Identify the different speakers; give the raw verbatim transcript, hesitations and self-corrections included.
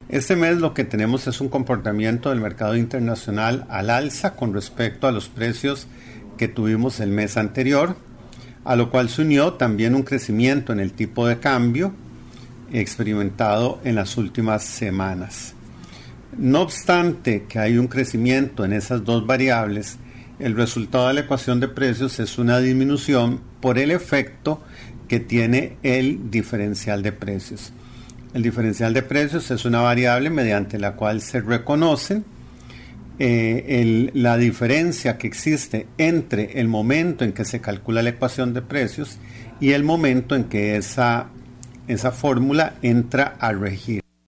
Speaker 1: Este mes lo que tenemos es un comportamiento del mercado internacional al alza con respecto a los precios que tuvimos el mes anterior, a lo cual se unió también un crecimiento en el tipo de cambio experimentado en las últimas semanas. No obstante que hay un crecimiento en esas dos variables, el resultado de la ecuación de precios es una disminución por el efecto que tiene el diferencial de precios. El diferencial de precios es una variable mediante la cual se reconoce eh, el, la diferencia que existe entre el momento en que se calcula la ecuación de precios y el momento en que esa, esa fórmula entra a regir.